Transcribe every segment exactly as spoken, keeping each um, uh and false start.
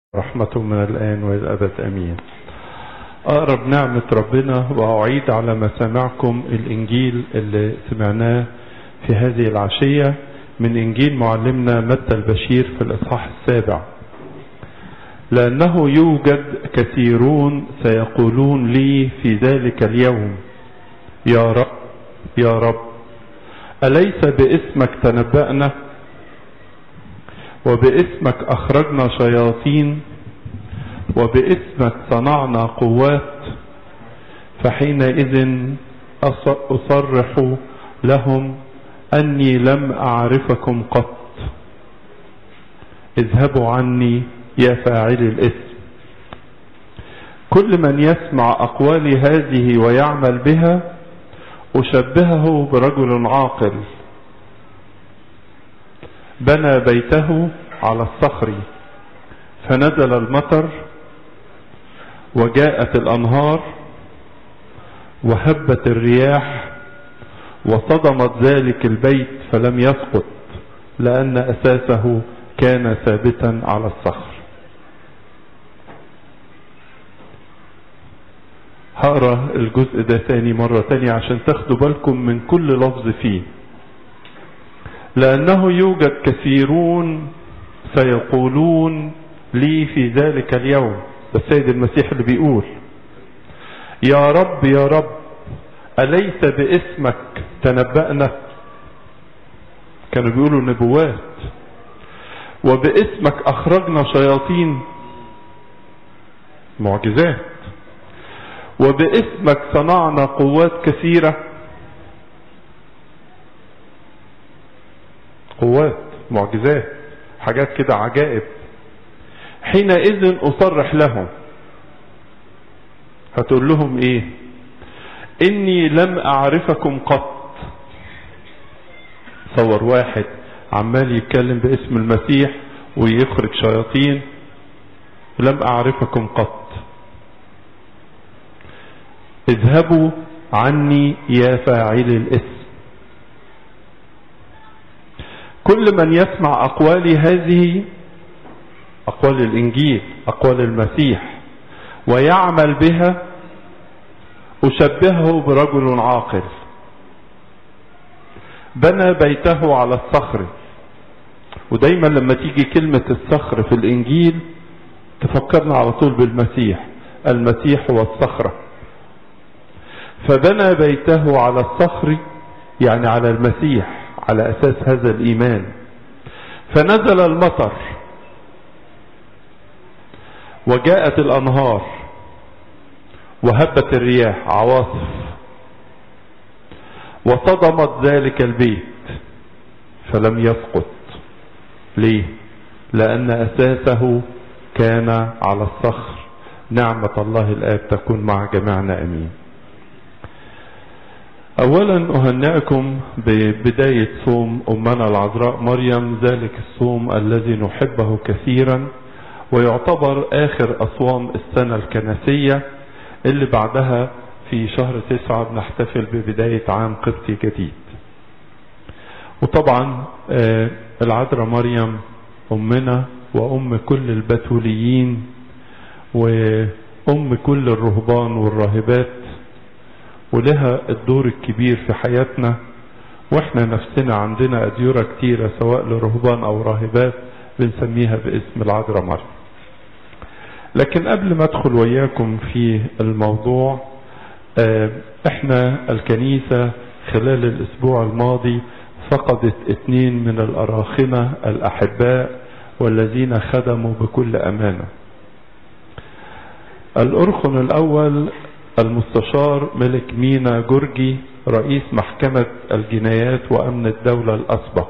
رحمته من الآن وإلى الأبد أمين. أقرب نعمة ربنا وأعيد على مسامعكم الإنجيل اللي سمعناه في هذه العشية من إنجيل معلمنا متى البشير في الإصحاح السابع. لأنه يوجد كثيرون سيقولون لي في ذلك اليوم: يا رب يا رب، أليس باسمك تنبأنا وباسمك أخرجنا شياطين وباسمك صنعنا قوات؟ فحينئذ أصرح لهم أني لم أعرفكم قط، اذهبوا عني يا فاعلي الإثم. كل من يسمع أقوالي هذه ويعمل بها أشبهه برجل عاقل بنى بيته على الصخر، فنزل المطر وجاءت الأنهار وهبت الرياح وصدمت ذلك البيت فلم يسقط، لأن أساسه كان ثابتا على الصخر. هقرأ الجزء ده تاني مرة تانية عشان تاخدوا بالكم من كل لفظ فيه. لأنه يوجد كثيرون سيقولون لي في ذلك اليوم، السيد المسيح اللي بيقول: يا رب يا رب، أليس باسمك تنبأنا؟ كانوا بيقولوا نبوات. وباسمك أخرجنا شياطين، معجزات. وباسمك صنعنا قوات كثيرة، قوات معجزات، حاجات كده عجائب. حينئذ أصرح لهم، هتقول لهم ايه؟ اني لم اعرفكم قط. صور واحد عمال يتكلم باسم المسيح ويخرج شياطين: لم اعرفكم قط، اذهبوا عني يا فاعلي الإثم. كل من يسمع أقوالي هذه، أقوال الإنجيل، أقوال المسيح، ويعمل بها أشبهه برجل عاقل بنى بيته على الصخر. ودايما لما تيجي كلمة الصخر في الإنجيل تفكرنا على طول بالمسيح، المسيح هو الصخرة. فبنى بيته على الصخر، يعني على المسيح، على أساس هذا الإيمان. فنزل المطر وجاءت الأنهار وهبت الرياح، عواصف، وصدمت ذلك البيت فلم يسقط. ليه؟ لأن أساسه كان على الصخر. نعمة الله الآب تكون مع جميعنا أمين. أولا أهنئكم ببداية صوم أمنا العذراء مريم، ذلك الصوم الذي نحبه كثيرا، ويعتبر آخر أصوام السنة الكنسية، اللي بعدها في شهر تسعة بنحتفل ببداية عام قبطي جديد. وطبعا العذراء مريم أمنا وأم كل البتوليين وأم كل الرهبان والراهبات، ولها الدور الكبير في حياتنا. واحنا نفسنا عندنا أديرة كتيرة سواء لرهبان أو راهبات بنسميها باسم العذراء مريم. لكن قبل ما ادخل وياكم في الموضوع، احنا الكنيسة خلال الاسبوع الماضي فقدت اثنين من الأراخنة الأحباء والذين خدموا بكل أمانة. الأرخن الأول المستشار ملك مينا جورجي، رئيس محكمة الجنايات وأمن الدولة الأسبق،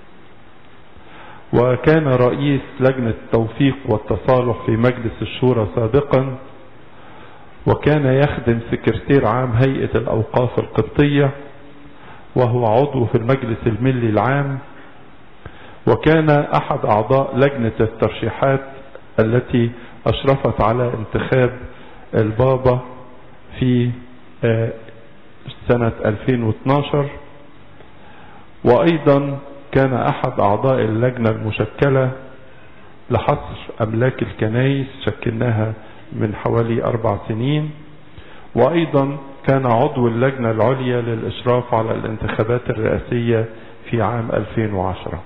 وكان رئيس لجنة التوثيق والتصالح في مجلس الشورى سابقا، وكان يخدم سكرتير عام هيئة الأوقاف القبطية، وهو عضو في المجلس الملي العام، وكان أحد أعضاء لجنة الترشيحات التي أشرفت على انتخاب البابا في سنة ألفين واثناشر، وأيضا كان أحد أعضاء اللجنة المشكلة لحصر أملاك الكنائس، شكلناها من حوالي أربع سنين. وأيضا كان عضو اللجنة العليا للإشراف على الانتخابات الرئاسية في عام ألفين وعشرة.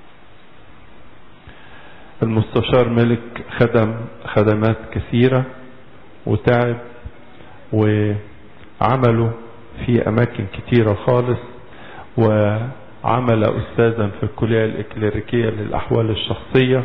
المستشار ملك خدم خدمات كثيرة وتعب وعمله في أماكن كثيرة خالص، وعمل أستاذا في الكلية الإكليريكية للأحوال الشخصية،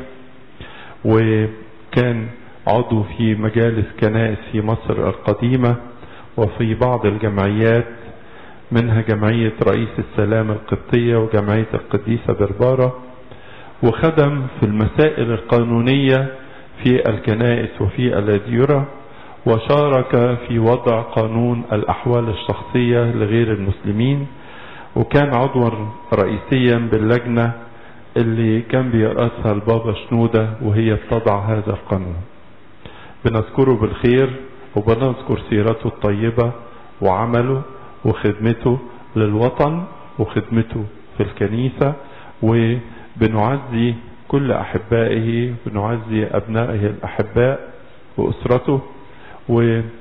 وكان عضو في مجالس كنائس في مصر القديمة وفي بعض الجمعيات، منها جمعية رئيس السلام القبطية وجمعية القديسة بربارة. وخدم في المسائل القانونية في الكنائس وفي الأديرة، وشارك في وضع قانون الأحوال الشخصية لغير المسلمين، وكان عضوا رئيسيا باللجنة اللي كان بيرأسها البابا شنودة وهي بتضع هذا القانون. بنذكره بالخير وبنذكر سيرته الطيبة وعمله وخدمته للوطن وخدمته في الكنيسة، وبنعزي كل أحبائه، بنعزي أبنائه الأحباء وأسرته، وبنعلم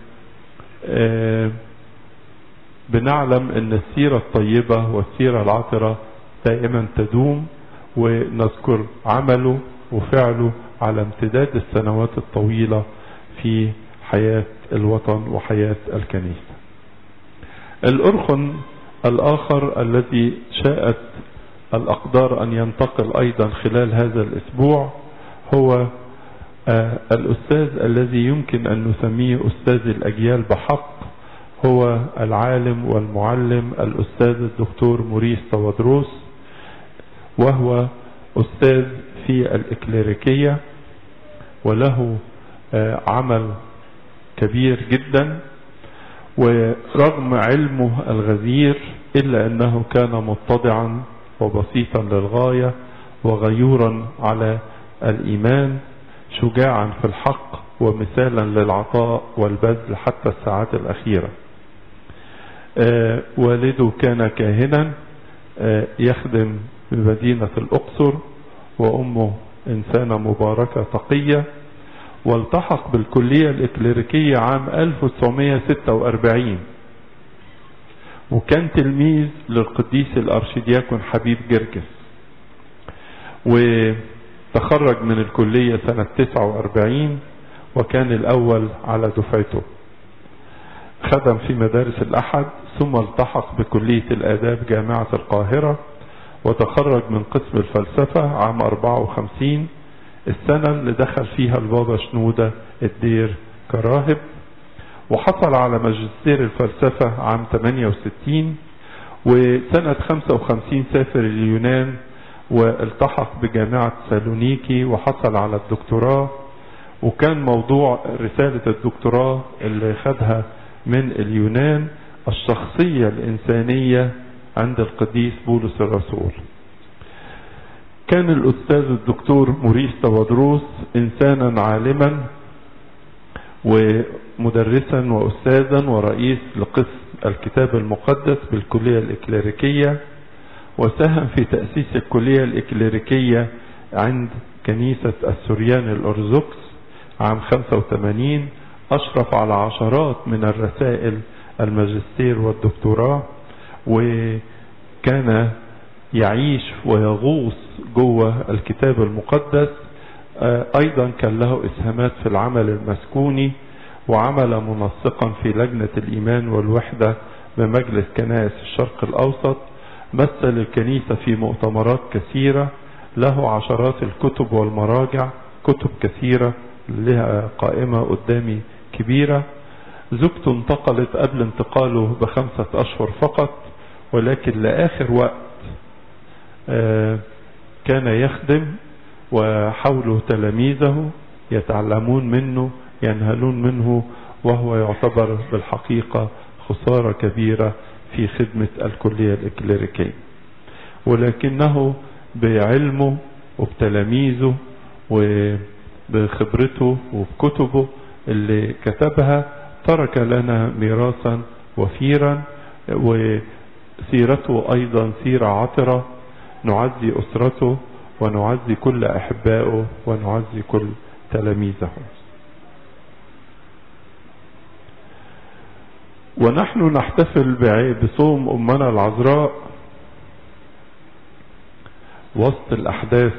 أن السيرة الطيبة والسيرة العطرة دائما تدوم، ونذكر عمله وفعله على امتداد السنوات الطويلة في حياة الوطن وحياة الكنيسة. الأرخن الآخر الذي شاءت الأقدار أن ينتقل أيضا خلال هذا الأسبوع هو آه الأستاذ الذي يمكن أن نسميه أستاذ الأجيال بحق، هو العالم والمعلم الأستاذ الدكتور موريس تودروس، وهو أستاذ في الإكليريكية وله آه عمل كبير جدا، ورغم علمه الغزير إلا أنه كان متضعا وبسيطا للغاية وغيورا على الإيمان، شجاعا في الحق ومثالا للعطاء والبذل حتى الساعات الأخيرة. آه والده كان كاهنا آه يخدم بمدينة الأقصر، وأمه إنسانة مباركة تقية، والتحق بالكلية الإكليريكية عام ألف وتسعمائة وستة وأربعين، وكان تلميذ للقديس الأرشدياكون حبيب جرجس، وتخرج من الكلية سنة تسعة وأربعين وكان الأول على دفعته. خدم في مدارس الأحد، ثم التحق بكلية الآداب جامعة القاهرة، وتخرج من قسم الفلسفة عام أربعة وخمسين، السنة اللي دخل فيها البابا شنودة الدير كراهب، وحصل على ماجستير الفلسفة عام ثمانية وستين، وسنة خمسة وخمسين سافر اليونان والتحق بجامعة سالونيكي وحصل على الدكتوراه، وكان موضوع رسالة الدكتوراه اللي خدها من اليونان الشخصية الإنسانية عند القديس بولس الرسول. كان الأستاذ الدكتور موريس تودروس إنسانا عالما ومدرسا وأستاذا ورئيس لقسم الكتاب المقدس بالكلية الإكليريكية، وساهم في تأسيس الكلية الإكليريكية عند كنيسة السوريان الأرثوذكس عام خمسة وثمانين، أشرف على عشرات من الرسائل الماجستير والدكتوراه، وكان يعيش ويغوص جوه الكتاب المقدس. أيضا كان له إسهامات في العمل المسكوني، وعمل منسقا في لجنة الإيمان والوحدة بمجلس كنائس الشرق الأوسط، مثل الكنيسة في مؤتمرات كثيرة، له عشرات الكتب والمراجع، كتب كثيرة لها قائمة قدامي كبيرة. زوجته انتقلت قبل انتقاله بخمسة أشهر فقط، ولكن لآخر وقت كان يخدم، وحوله تلاميذه يتعلمون منه ينهلون منه، وهو يعتبر بالحقيقة خسارة كبيرة في خدمة الكلية الإكليريكية، ولكنه بعلمه وبتلاميذه وبخبرته وبكتبه اللي كتبها ترك لنا ميراثا وفيرا، وسيرته أيضا سيرة عطرة. نعزي أسرته ونعزي كل أحبائه ونعزي كل تلاميذه. ونحن نحتفل بصوم أمنا العذراء وسط الأحداث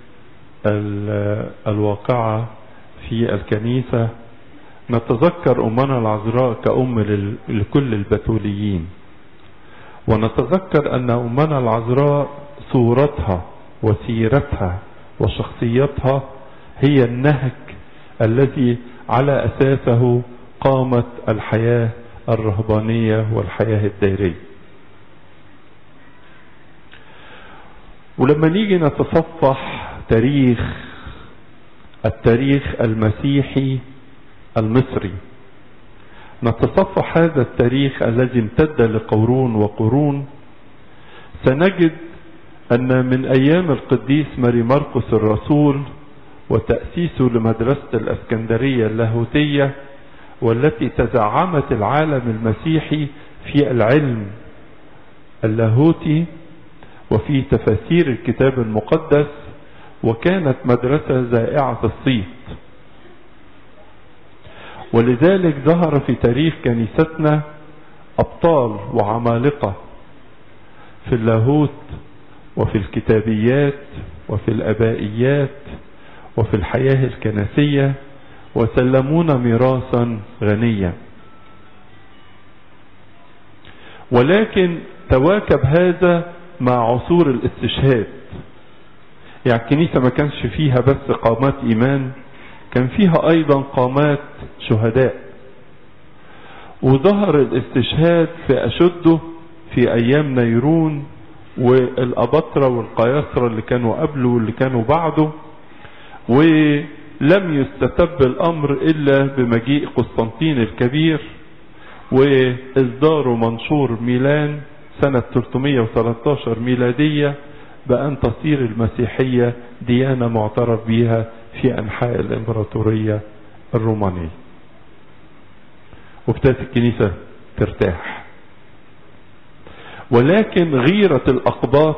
الواقعة في الكنيسة. نتذكر أمنا العذراء كأم لكل البتوليين، ونتذكر أن أمنا العذراء صورتها وسيرتها وشخصيتها هي النهج الذي على أساسه قامت الحياة الرهبانية والحياة الدائرية. ولما نيجي نتصفح تاريخ التاريخ المسيحي المصري، نتصفح هذا التاريخ الذي امتد لقرون وقرون، سنجد أن من أيام القديس ماري مرقس الرسول وتأسيسه لمدرسة الأسكندرية اللاهوتية، والتي تزعمت العالم المسيحي في العلم اللاهوتي وفي تفاسير الكتاب المقدس، وكانت مدرسة ذائعة الصيت. ولذلك ظهر في تاريخ كنيستنا أبطال وعمالقة في اللاهوت وفي الكتابيات وفي الأبائيات وفي الحياة الكنسية، وسلمونا ميراثا غنيا. ولكن تواكب هذا مع عصور الاستشهاد. يعني الكنيسة ما كانش فيها بس قامات إيمان، كان فيها أيضا قامات شهداء. وظهر الاستشهاد في أشده في أيام نيرون والأبطرة والقياصرة اللي كانوا قبله واللي كانوا بعده، ولم يستتب الأمر إلا بمجيء قسطنطين الكبير وإصدار منشور ميلان سنة ثلاثمائة وثلاثة عشر ميلادية بأن تصير المسيحية ديانة معترف بها في أنحاء الإمبراطورية الرومانية. وابتدت الكنيسة ترتاح. ولكن غيرة الأقباط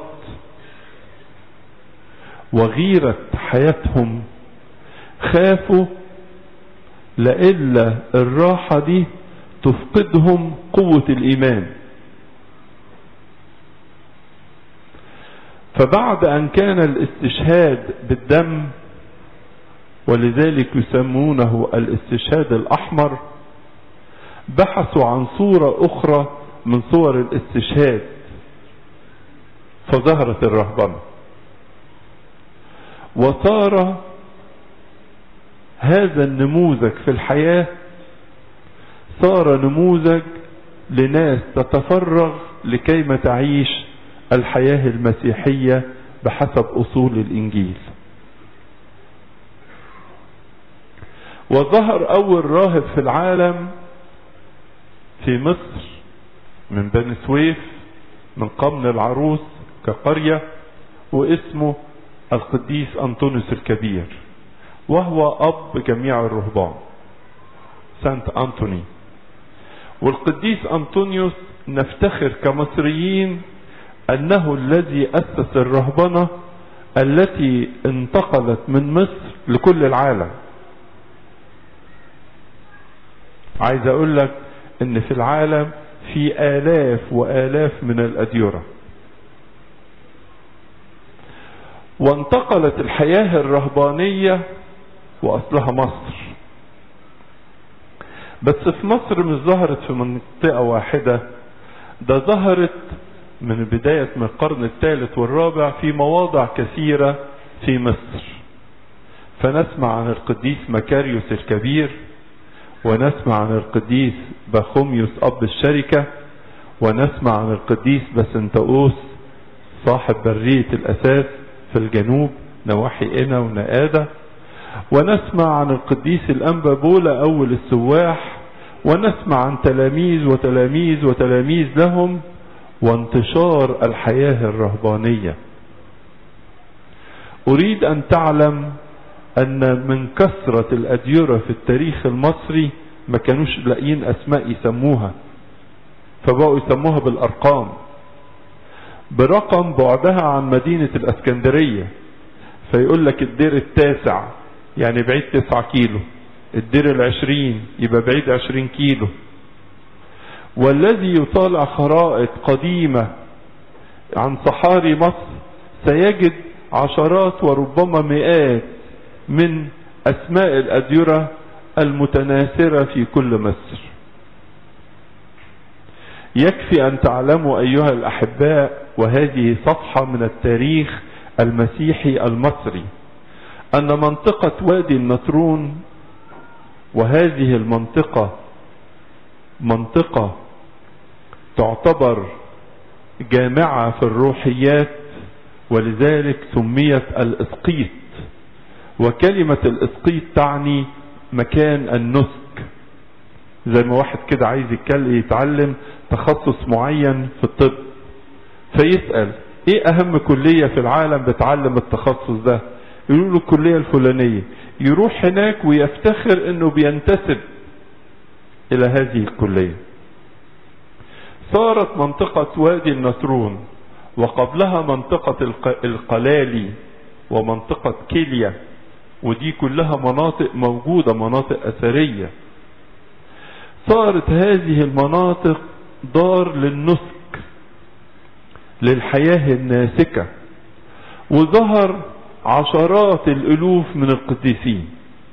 وغيرة حياتهم خافوا لإلا الراحة دي تفقدهم قوة الإيمان. فبعد أن كان الاستشهاد بالدم، ولذلك يسمونه الاستشهاد الأحمر، بحثوا عن صورة أخرى من صور الاستشهاد، فظهرت الرهبنة. وصار هذا النموذج في الحياة صار نموذج لناس تتفرغ لكيما تعيش الحياة المسيحية بحسب أصول الإنجيل. وظهر أول راهب في العالم في مصر من بني سويف من قمن العروس كقرية، واسمه القديس أنطونيوس الكبير، وهو أب جميع الرهبان، سانت أنطوني. والقديس أنطونيوس نفتخر كمصريين أنه الذي أسس الرهبنة التي انتقلت من مصر لكل العالم. عايز أقول لك إن في العالم في آلاف وآلاف من الأديرة، وانتقلت الحياة الرهبانية وأصلها مصر. بس في مصر مش ظهرت في منطقة واحدة، ده ظهرت من بداية من القرن الثالث والرابع في مواضع كثيرة في مصر. فنسمع عن القديس مكاريوس الكبير، ونسمع عن القديس بخوميوس أب الشركة، ونسمع عن القديس بسنتؤوس صاحب برية الأساس في الجنوب نواحي قنا ونقادة، ونسمع عن القديس الأنبا بولا أول السواح، ونسمع عن تلاميذ وتلاميذ وتلاميذ لهم، وانتشار الحياة الرهبانية. أريد أن تعلم أن من كثرة الأديرة في التاريخ المصري ما كانوش لاقيين أسماء يسموها، فبقوا يسموها بالأرقام، برقم بعدها عن مدينة الأسكندرية فيقول لك الدير التاسع يعني بعيد تسعة كيلو، الدير العشرين يبقى بعيد عشرين كيلو. والذي يطالع خرائط قديمة عن صحاري مصر سيجد عشرات وربما مئات من أسماء الأديرة المتناثرة في كل مصر. يكفي أن تعلموا أيها الأحباء، وهذه صفحة من التاريخ المسيحي المصري، أن منطقة وادي النطرون، وهذه المنطقة منطقة تعتبر جامعة في الروحيات، ولذلك سميت الإسقيط. وكلمة الإسقيط تعني مكان النسك، زي ما واحد كده عايز يتعلم تخصص معين في الطب فيسأل ايه اهم كلية في العالم بتعلم التخصص ده، يقولوا له الكلية الفلانية، يروح هناك ويفتخر انه بينتسب الى هذه الكلية. صارت منطقة وادي النطرون وقبلها منطقة القلالي ومنطقة كيليا، ودي كلها مناطق موجودة، مناطق أثرية. صارت هذه المناطق دار للنسك، للحياة الناسكة، وظهر عشرات الألوف من القديسين.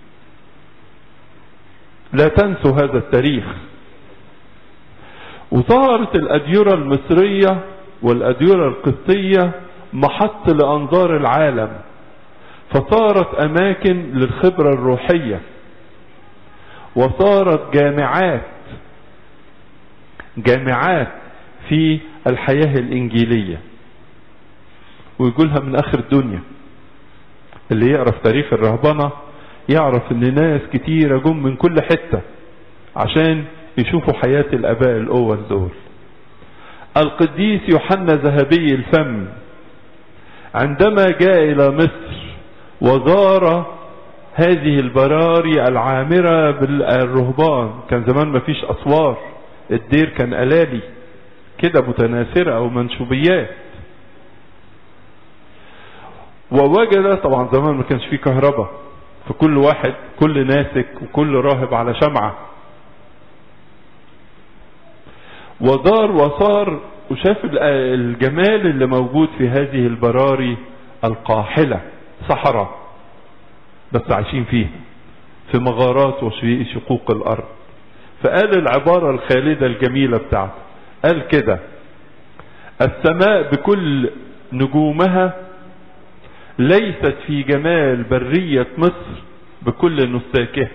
لا تنسوا هذا التاريخ. وظهرت الأديرة المصرية والأديرة القبطية محط لأنظار العالم، فصارت أماكن للخبرة الروحية، وصارت جامعات جامعات في الحياة الإنجيلية، ويقولها من آخر الدنيا. اللي يعرف تاريخ الرهبنة يعرف ان ناس كتيرة جم من كل حتة عشان يشوفوا حياة الآباء الأول دول. القديس يوحنا ذهبي الفم عندما جاء إلى مصر وزار هذه البراري العامرة بالرهبان، كان زمان ما فيش أسوار، الدير كان ألالي كده متناثرة أو منشوبيات. ووجد طبعا زمان ما كانش فيه كهرباء، فكل واحد كل ناسك وكل راهب على شمعة، ودار وصار وشاف الجمال اللي موجود في هذه البراري القاحلة، صحراء بس عايشين فيها في مغارات وفي شقوق الأرض. فقال العبارة الخالدة الجميلة بتاعته، قال كده: السماء بكل نجومها ليست في جمال برية مصر بكل نساكها.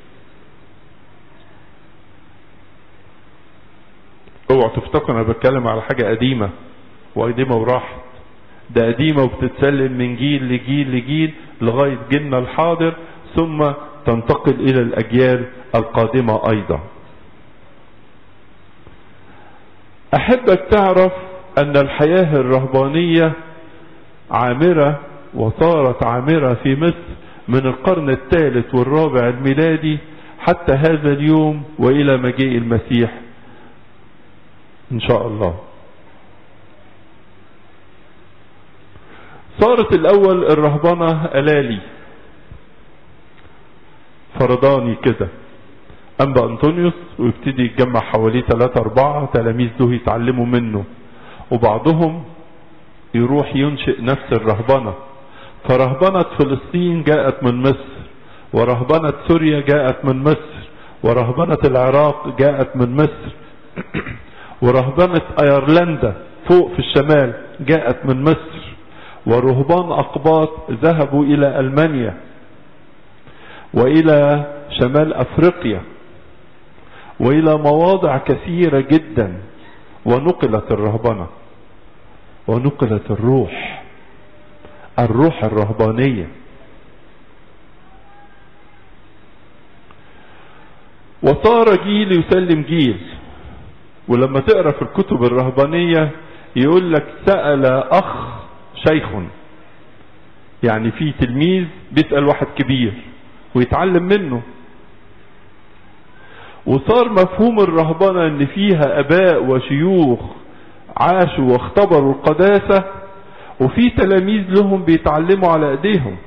اوعوا تفتكروا انا بتكلم على حاجة قديمة وقديمة وراحت، ده قديمة وبتتسلم من جيل لجيل لجيل لغاية جيلنا الحاضر، ثم تنتقل الى الاجيال القادمة ايضا. احبك تعرف ان الحياة الرهبانية عامرة وصارت عامرة في مصر من القرن الثالث والرابع الميلادي حتى هذا اليوم والى مجيء المسيح ان شاء الله. صارت الاول الرهبنة ألالي فرداني كده، انبا انطونيوس، ويبتدي يتجمع حواليه ثلاثة اربعة تلاميذ له يتعلموا منه، وبعضهم يروح ينشئ نفس الرهبنة. فرهبنة فلسطين جاءت من مصر، ورهبنة سوريا جاءت من مصر، ورهبنة العراق جاءت من مصر، ورهبنة ايرلندا فوق في الشمال جاءت من مصر، ورهبان اقباط ذهبوا الى المانيا والى شمال افريقيا والى مواضع كثيرة جدا، ونقلت الرهبنة ونقلت الروح الروح الرهبانية. وصار جيل يسلم جيل. ولما تقرأ في الكتب الرهبانية يقول لك سأل أخ شيخ، يعني في تلميذ بيسأل واحد كبير ويتعلم منه. وصار مفهوم الرهبنة ان فيها اباء وشيوخ عاشوا واختبروا القداسة، وفي تلاميذ لهم بيتعلموا على ايديهم.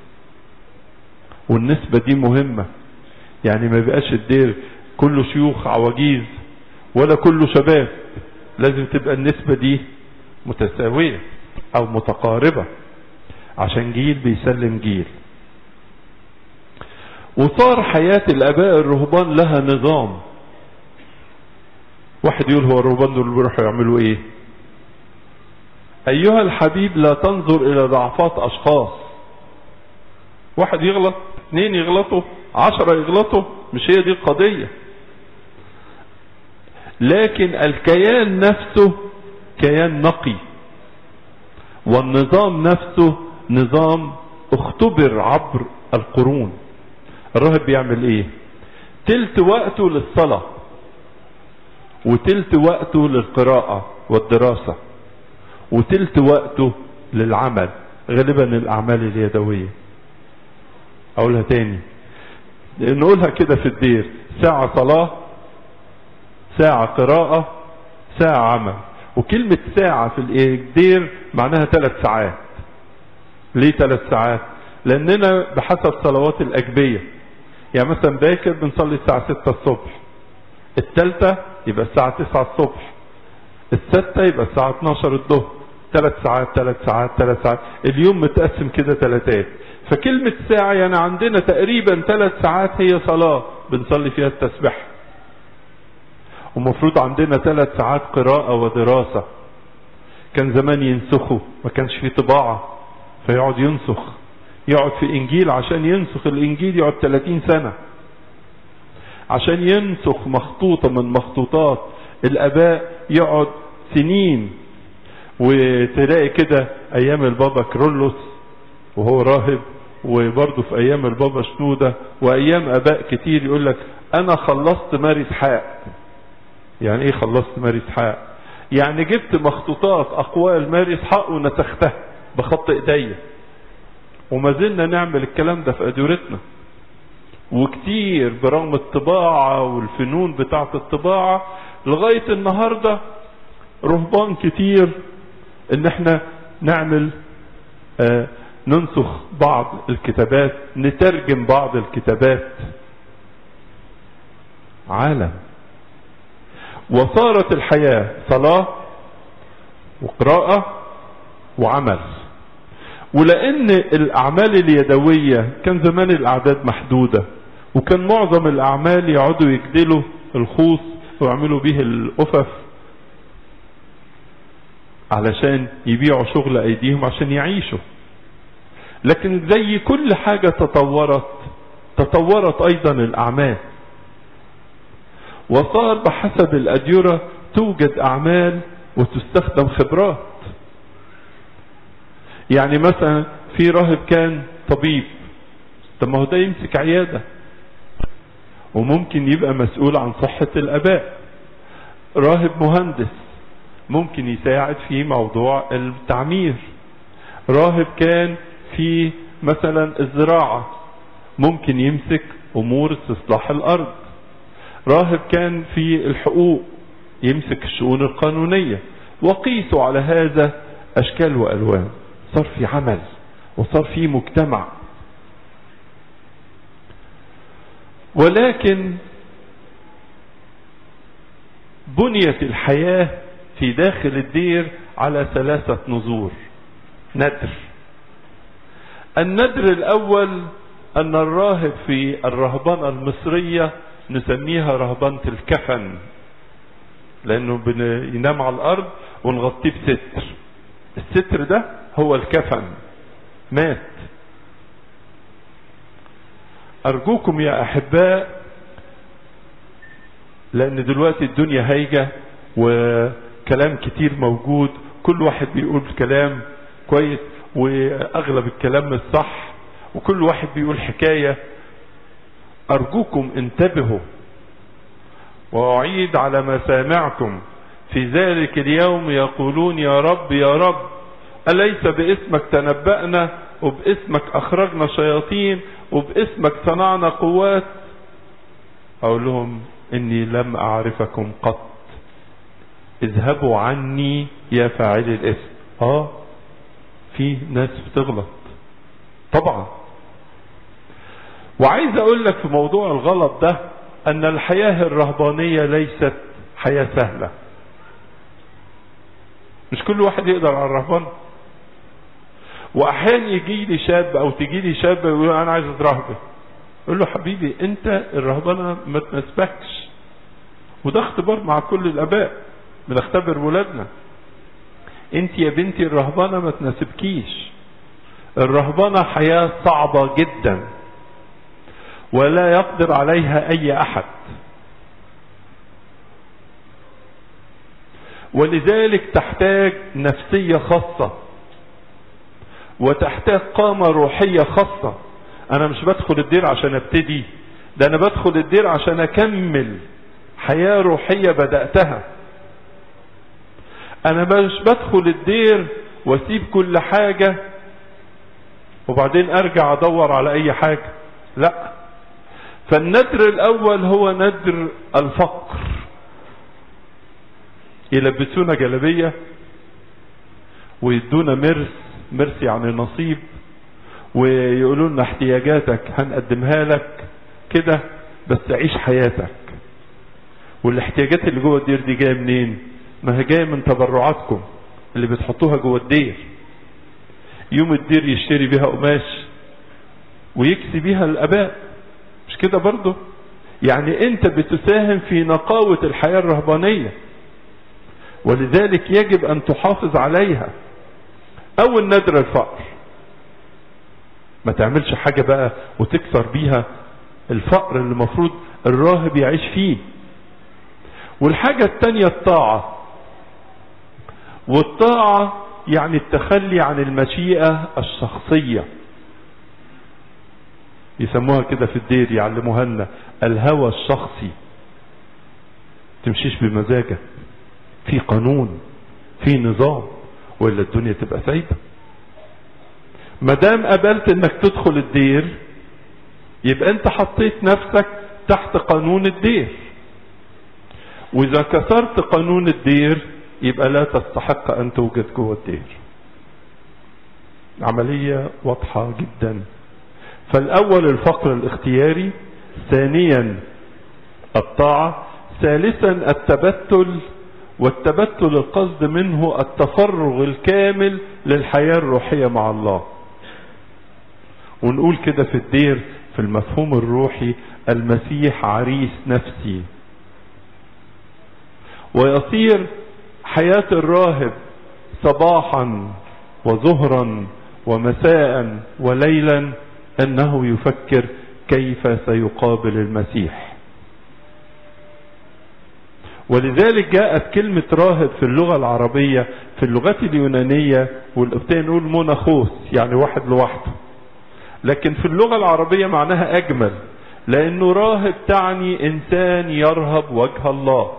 والنسبة دي مهمة، يعني ما بقاش الدير كله شيوخ عواجيز ولا كله شباب، لازم تبقى النسبة دي متساوية او متقاربة عشان جيل بيسلم جيل. وصار حياة الاباء الرهبان لها نظام. واحد يقول هو الرهبان دول بيروحوا يعملوا ايه؟ ايها الحبيب لا تنظر الى ضعفات اشخاص. واحد يغلط، اثنين يغلطوا، عشرة يغلطوا، مش هي دي القضية. لكن الكيان نفسه كيان نقي، والنظام نفسه نظام اختبر عبر القرون. الراهب بيعمل ايه؟ تلت وقته للصلاة، وتلت وقته للقراءة والدراسة، وتلت وقته للعمل، غالبا الاعمال اليدوية. اقولها تاني، نقولها كده في الدير: ساعة صلاة، ساعة قراءة، ساعة عمل. وكلمة ساعة في الدير معناها ثلاث ساعات. ليه ثلاث ساعات؟ لاننا بحسب صلوات الاجبية، يعني مثلا باكر بنصلي الساعة ستة الصبح، الثالثة يبقى الساعة تسعة الصبح، الستة يبقى الساعة اتناشر الظهر. ثلاث ساعات ثلاث ساعات ثلاث ساعات، اليوم متقسم كده ثلاثات. فكلمة ساعة يعني عندنا تقريبا ثلاث ساعات هي صلاة بنصلي فيها التسبيح، ومفروض عندنا ثلاث ساعات قراءة ودراسة. كان زمان ينسخوا، ما كانش فيه طباعة، فيقعد ينسخ، يقعد في انجيل عشان ينسخ الانجيل يقعد ثلاثين سنة عشان ينسخ مخطوطة من مخطوطات الاباء، يقعد سنين. وتلاقي كده ايام البابا كرولوس وهو راهب، وبرضه في ايام البابا شنودة وايام اباء كتير، يقول لك انا خلصت ماري اسحاق. يعني ايه خلصت ماري اسحاق؟ يعني جبت مخطوطات اقوال ماري اسحاق ونسختها بخط ايديا. وما زلنا نعمل الكلام ده في اديرتنا، وكتير برغم الطباعة والفنون بتاعة الطباعة لغاية النهاردة رهبان كتير ان احنا نعمل آه ننسخ بعض الكتابات، نترجم بعض الكتابات. عالم. وصارت الحياة صلاة وقراءة وعمل. ولان الاعمال اليدوية كان زمان الاعداد محدودة، وكان معظم الاعمال يقعدوا يجدلوا الخوص ويعملوا به الأفف علشان يبيعوا شغل ايديهم عشان يعيشوا. لكن زي كل حاجة تطورت، تطورت ايضا الاعمال، وصار بحسب الاديرة توجد اعمال وتستخدم خبرات. يعني مثلا في راهب كان طبيب، طب ما هو ده يمسك عيادة وممكن يبقى مسؤول عن صحة الاباء. راهب مهندس ممكن يساعد في موضوع التعمير. راهب كان في مثلا الزراعة ممكن يمسك امور استصلاح الارض. راهب كان في الحقوق يمسك الشؤون القانونية. وقيسوا على هذا اشكال والوان. صار في عمل وصار في مجتمع. ولكن بنيت الحياة في داخل الدير على ثلاثة نذور. ندر. الندر الاول ان الراهب في الرهبنة المصرية نسميها رهبنة الكفن، لانه بينام على الارض ونغطيه بستر. الستر ده هو الكفن. مات. ارجوكم يا احباء، لان دلوقتي الدنيا هايجة وكلام كتير موجود، كل واحد بيقول كلام كويس واغلب الكلام مش صح، وكل واحد بيقول حكاية. ارجوكم انتبهوا، واعيد على مسامعكم: في ذلك اليوم يقولون يا رب يا رب أليس باسمك تنبأنا، وباسمك اخرجنا شياطين، وباسمك صنعنا قوات؟ اقول لهم اني لم اعرفكم قط، اذهبوا عني يا فاعلي الاسم. اه في ناس بتغلط طبعا. وعايز اقول لك في موضوع الغلط ده ان الحياة الرهبانية ليست حياة سهلة. مش كل واحد يقدر على الرهبان. واحيانا يجي لي شاب او تجي لي شاب يقول انا عايز اترهبن، اقول له حبيبي انت الرهبنة ما تناسبكش، وده اختبار مع كل الاباء بنختبر ولادنا. انت يا بنتي الرهبنة ما تناسبكيش. الرهبنة حياة صعبة جدا ولا يقدر عليها اي احد، ولذلك تحتاج نفسية خاصة وتحتاج قامة روحية خاصة. انا مش بدخل الدير عشان ابتدي، ده انا بدخل الدير عشان اكمل حياة روحية بدأتها. انا مش بدخل الدير واسيب كل حاجة وبعدين ارجع ادور على اي حاجة، لا. فالندر الاول هو ندر الفقر. يلبسونا جلبية ويدونا مرس، مرس يعني نصيب، ويقولوا لنا احتياجاتك هنقدمها لك كده بس عيش حياتك. والاحتياجات اللي جوه الدير دي جايه منين؟ ما هي جايه من تبرعاتكم اللي بتحطوها جوه الدير. يوم الدير يشتري بيها قماش ويكسي بيها الاباء، مش كده برضه؟ يعني انت بتساهم في نقاوة الحياة الرهبانية، ولذلك يجب ان تحافظ عليها. اول ندر الفقر، ما تعملش حاجة بقى وتكسر بيها الفقر اللي المفروض الراهب يعيش فيه. والحاجة التانية الطاعة، والطاعة يعني التخلي عن المشيئة الشخصية. يسموها كده في الدير، يعلموها لنا الهوى الشخصي. تمشيش بمزاجك، في قانون، في نظام، وإلا الدنيا تبقى سايبة. مادام قبلت انك تدخل الدير يبقى انت حطيت نفسك تحت قانون الدير، واذا كسرت قانون الدير يبقى لا تستحق ان توجد جوه الدير. عملية واضحة جدا. فالاول الفقر الاختياري، ثانيا الطاعة، ثالثا التبتل. والتبتل القصد منه التفرغ الكامل للحياة الروحية مع الله. ونقول كده في الدير في المفهوم الروحي المسيح عريس نفسي. ويصير حياة الراهب صباحا وظهرا ومساء وليلا انه يفكر كيف سيقابل المسيح. ولذلك جاءت كلمة راهب في اللغة العربية في اللغات اليونانية والقبطية نقول موناخوس، يعني واحد لوحده، لكن في اللغة العربية معناها أجمل، لأنه راهب تعني إنسان يرهب وجه الله،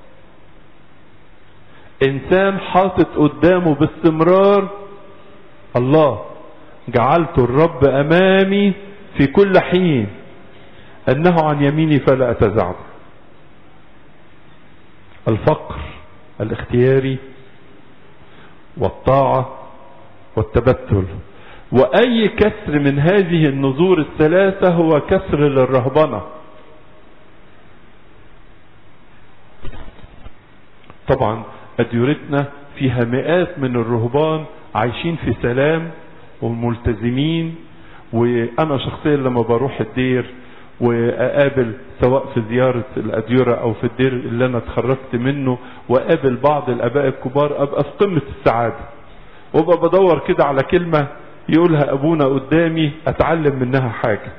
إنسان حاطط قدامه باستمرار الله. جعلت الرب أمامي في كل حين، أنه عن يميني فلا أتزعزع. الفقر الاختياري والطاعة والتبتل. وأي كسر من هذه النذور الثلاثة هو كسر للرهبنة. طبعا أديرتنا فيها مئات من الرهبان عايشين في سلام وملتزمين. وأنا شخصيا لما بروح الدير وأقابل سواء في زيارة الأديرة أو في الدير اللي أنا اتخرجت منه وأقابل بعض الآباء الكبار، أبقى في قمة السعادة، وأبقى بدور كده على كلمة يقولها أبونا قدامي أتعلم منها حاجة.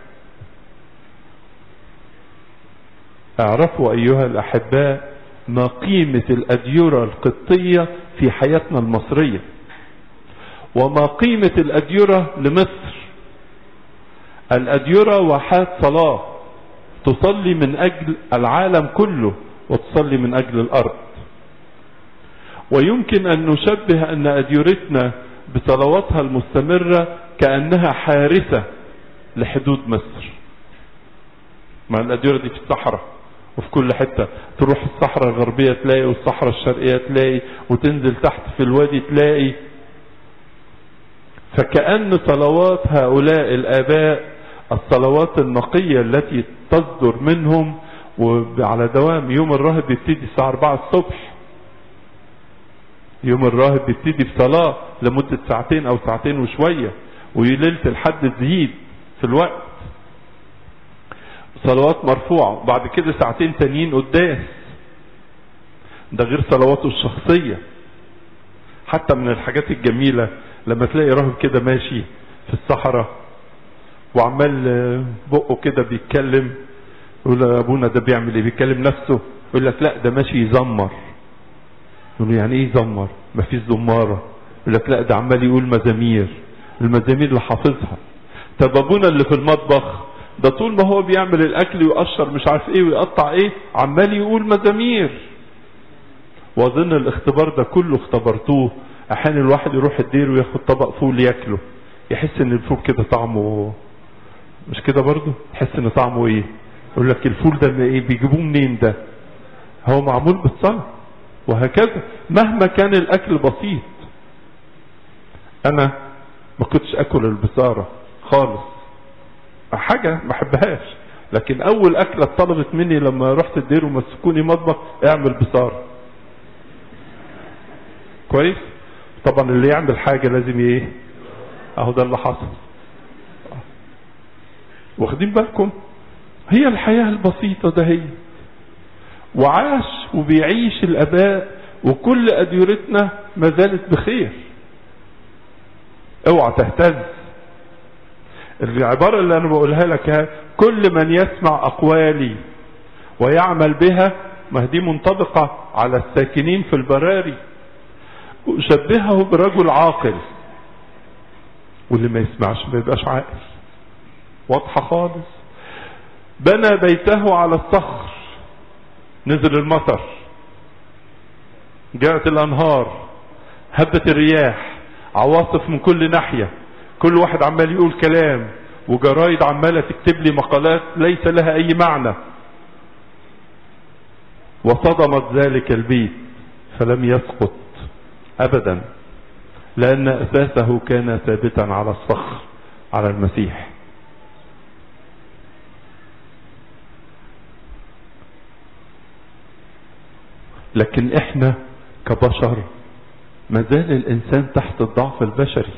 اعرفوا أيها الأحباء ما قيمة الأديرة القبطية في حياتنا المصرية، وما قيمة الأديرة لمصر. الأديرة واحات صلاة، تصلي من أجل العالم كله وتصلي من أجل الأرض. ويمكن أن نشبه أن أديرتنا بصلواتها المستمرة كأنها حارسة لحدود مصر. ما الأديرة دي في الصحراء وفي كل حتة، تروح الصحراء الغربية تلاقي والصحراء الشرقية تلاقي، وتنزل تحت في الوادي تلاقي. فكأن صلوات هؤلاء الآباء الصلوات النقية التي تصدر منهم وعلى دوام. يوم الراهب بيبتدي الساعة أربعة الصبح، يوم الراهب بيبتدي بصلاة لمدة ساعتين أو ساعتين وشوية، وليلة الحد تزيد في الوقت صلوات مرفوعة، بعد كده ساعتين تانيين قداس، ده غير صلواته الشخصية. حتى من الحاجات الجميلة لما تلاقي راهب كده ماشي في الصحراء وعمال بقه كده بيتكلم، يقول له ابونا ده بيعمل ايه؟ بيتكلم نفسه. يقول لك لا ده ماشي يزمر. يقول له يعني ايه يزمر؟ مفيش زمارة. يقول لك لا ده عمال يقول مزامير، المزامير اللي حافظها. طب ابونا اللي في المطبخ ده طول ما هو بيعمل الاكل ويقشر مش عارف ايه ويقطع ايه عمال يقول مزامير. واظن الاختبار ده كله اختبرتوه. احيانا الواحد يروح الدير وياخد طبق فول ياكله، يحس ان الفول كده طعمه مش كده برضه، يحس ان طعمه ايه؟ يقول لك الفول ده ايه؟ بيجيبوه منين ده؟ هو معمول بالصلاة. وهكذا مهما كان الاكل بسيط. انا ما كنتش اكل البصارة خالص، حاجة ما احبهاش، لكن اول اكلة طلبت مني لما رحت الدير ومسكوني مطبخ اعمل بصارة. كويس؟ طبعا اللي يعمل حاجة لازم ايه؟ اهو ده اللي حصل. واخدين بالكم؟ هي الحياة البسيطة ده هي. وعاش وبيعيش الاباء وكل اديرتنا ما زالت بخير. اوعى تهتز. العبارة اللي انا بقولها لك، كل من يسمع اقوالي ويعمل بها، ما دي منطبقة على الساكنين في البراري. أشبهه برجل عاقل، واللي ما يسمعش ما يبقاش عاقل. واضحة خالص. بنى بيته على الصخر، نزل المطر، جاءت الأنهار، هبت الرياح، عواصف من كل ناحية، كل واحد عمال يقول كلام، وجرايد عمالة تكتب لي مقالات ليس لها أي معنى. وصدمت ذلك البيت فلم يسقط أبدا، لأن أساسه كان ثابتا على الصخر، على المسيح. لكن احنا كبشر ما زال الإنسان تحت الضعف البشري،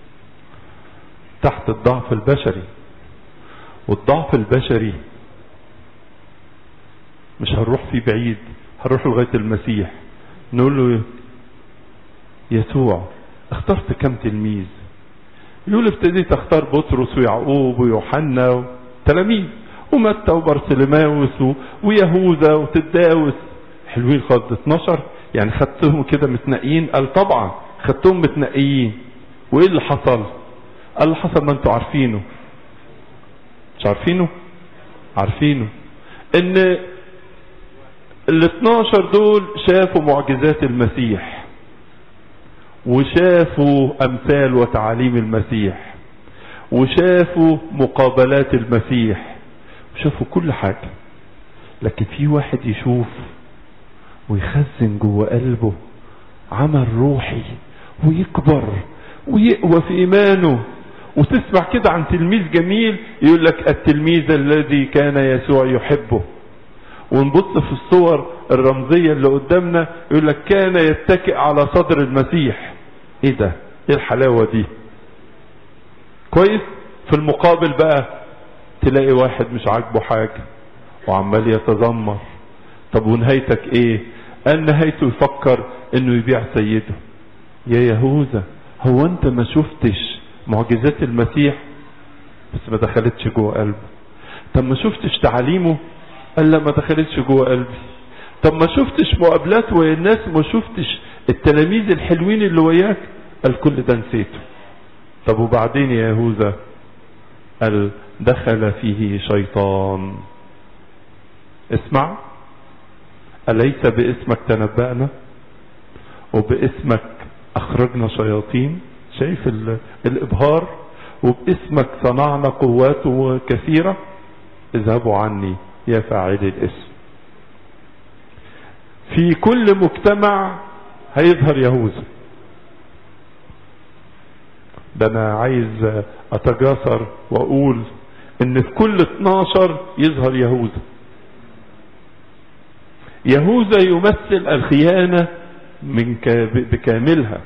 تحت الضعف البشري. والضعف البشري مش هنروح فيه بعيد، هنروح لغاية المسيح نقول له يسوع اخترت كم تلميذ؟ يقول ابتديت اختار بطرس ويعقوب ويوحنا تلاميذ، ومتى وبرسلماوس ويهوذا وتداوس. حلوين خالص، اتناشر يعني خدتهم كده متنقيين؟ قال طبعا خدتهم متنقيين. وايه اللي حصل؟ قال اللي حصل ما انتوا عارفينه. مش عارفينه؟ عارفينه. ان ال اتناشر دول شافوا معجزات المسيح، وشافوا امثال وتعاليم المسيح، وشافوا مقابلات المسيح، وشافوا كل حاجة. لكن في واحد يشوف ويخزن جوه قلبه عمل روحي ويكبر ويقوى في ايمانه. وتسمع كده عن تلميذ جميل يقول لك التلميذ الذي كان يسوع يحبه. ونبص في الصور الرمزية اللي قدامنا يقول لك كان يتكئ على صدر المسيح. ايه ده؟ ايه الحلاوة دي؟ كويس. في المقابل بقى تلاقي واحد مش عاجبه حاجة وعمال يتذمر. طب ونهايتك ايه؟ قال نهايته يفكر انه يبيع سيده. يا يهوذا، هو انت ما شفتش معجزات المسيح؟ بس ما دخلتش جوه قلبه. طب ما شفتش تعاليمه؟ قال لا ما دخلتش جوه قلبي. طب ما شفتش مقابلات ويا الناس؟ ما شفتش التلاميذ الحلوين اللي وياك؟ قال كل ده نسيته. طب وبعدين يا يهوذا؟ قال دخل فيه شيطان. اسمع، أليس باسمك تنبأنا وباسمك أخرجنا شياطين؟ شايف الإبهار؟ وباسمك صنعنا قوات كثيرة. اذهبوا عني يا فاعلي الاسم. في كل مجتمع هيظهر يهوذا. ده انا عايز اتجاسر واقول ان في كل اتناشر يظهر يهوذا. يهوذا يمثل الخيانة من بكاملها،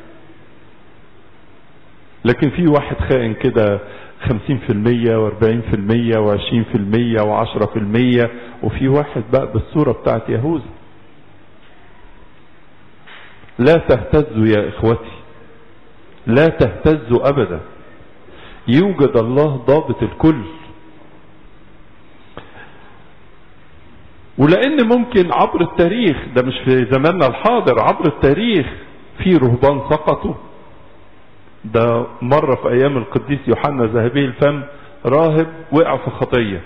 لكن في واحد خائن كده خمسين في المية واربعين في المية وعشرين في المية وعشرة في المية، وفي واحد بقى بالصورة بتاعت يهوذا. لا تهتزوا يا اخوتي، لا تهتزوا ابدا، يوجد الله ضابط الكل. ولان ممكن عبر التاريخ، ده مش في زماننا الحاضر، عبر التاريخ في رهبان سقطوا. ده مرة في ايام القديس يوحنا ذهبي الفم راهب وقع في خطية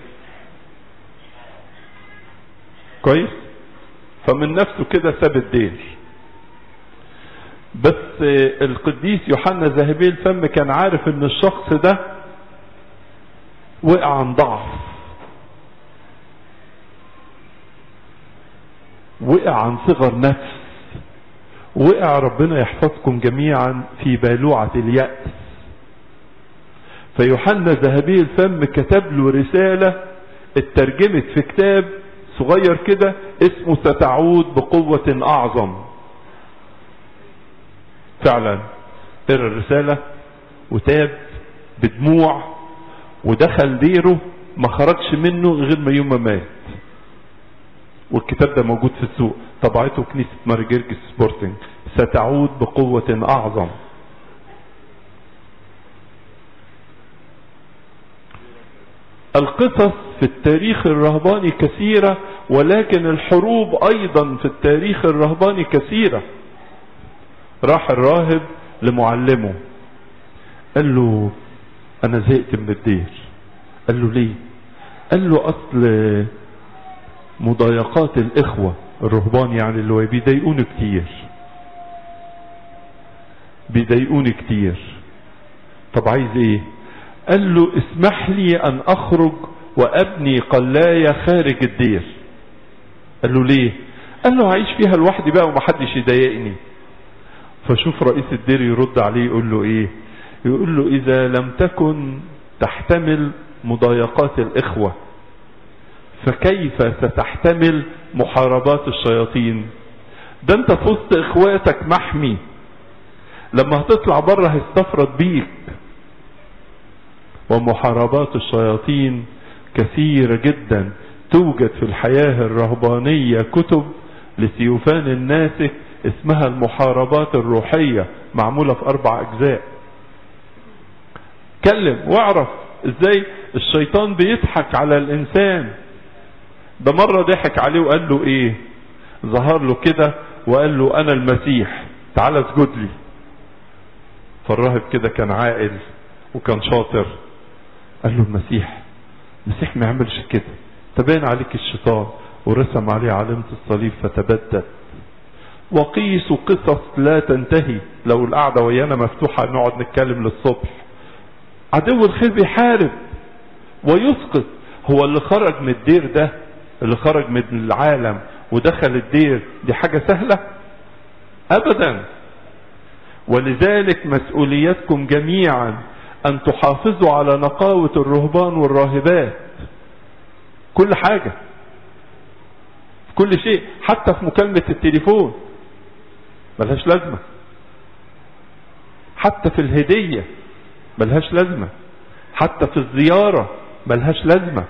كويس، فمن نفسه كده ساب الدير. بس القديس يوحنا ذهبي الفم كان عارف ان الشخص ده وقع عن ضعف، وقع عن صغر نفس، وقع ربنا يحفظكم جميعا في بالوعة اليأس. فيوحنا ذهبي الفم كتب له رسالة اترجمت في كتاب صغير كده اسمه ستعود بقوة اعظم. فعلا قرأ الرسالة وتاب بدموع ودخل ديره، ما خرجش منه غير ما يوم ما مات. والكتاب ده موجود في السوق، طبعته كنيسة ماري جرجس سبورتنج، ستعود بقوة اعظم. القصص في التاريخ الرهباني كثيرة، ولكن الحروب ايضا في التاريخ الرهباني كثيرة. راح الراهب لمعلمه قال له انا زهقت من الدير. قال له ليه؟ قال له اصل مضايقات الاخوة الرهبان يعني اللي بيضايقوني كتير بيضايقوني كتير. طب عايز ايه؟ قال له اسمح لي ان اخرج وابني قلاية خارج الدير. قال له ليه؟ قال له هعيش فيها لوحدي بقى ومحدش يضايقني. فشوف رئيس الدير يرد عليه يقول له ايه؟ يقول له اذا لم تكن تحتمل مضايقات الاخوة فكيف ستحتمل محاربات الشياطين؟ ده انت في وسط اخواتك محمي، لما هتطلع بره هيستفرد بيك. ومحاربات الشياطين كثيرة جدا، توجد في الحياة الرهبانية كتب لسيوفان الناسك اسمها المحاربات الروحية، معمولة في اربع اجزاء. كلم واعرف ازاي الشيطان بيضحك على الانسان. ده مرة ضحك عليه وقال له ايه؟ ظهر له كده وقال له انا المسيح تعال اسجد لي. فالراهب كده كان عاقل وكان شاطر، قال له المسيح المسيح ما يعملش كده، تبين عليك الشيطان، ورسم عليه علامة الصليب فتبدد. وقيسوا قصص لا تنتهي، لو القعدة ويانا مفتوحة نقعد نتكلم للصبح. عدو الخير بيحارب ويسقط. هو اللي خرج من الدير ده، اللي خرج من العالم ودخل الدير، دي حاجة سهلة ابدا. ولذلك مسؤوليتكم جميعا ان تحافظوا على نقاوة الرهبان والراهبات. كل حاجة، كل شيء، حتى في مكالمة التليفون ملهاش لازمة، حتى في الهدية ملهاش لازمة، حتى في الزيارة ملهاش لازمة.